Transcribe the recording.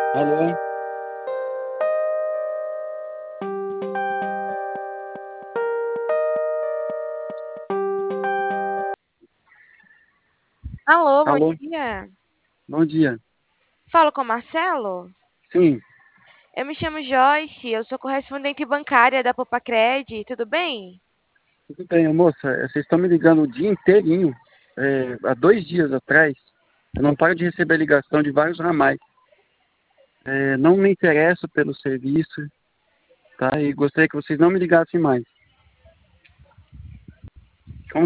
Alô? Alô, bom Alô? dia. Bom dia. Falo com o Marcelo? Sim, Eu me chamo Joyce, eu sou correspondente bancária da Popacred, tudo bem? tudo bem, moça. Vocês estão me ligando o dia inteirinho. Há 2 dias atrás, eu não paro de receber ligação de vários ramais. Não me interesso pelo serviço, tá? E gostaria que vocês não me ligassem mais.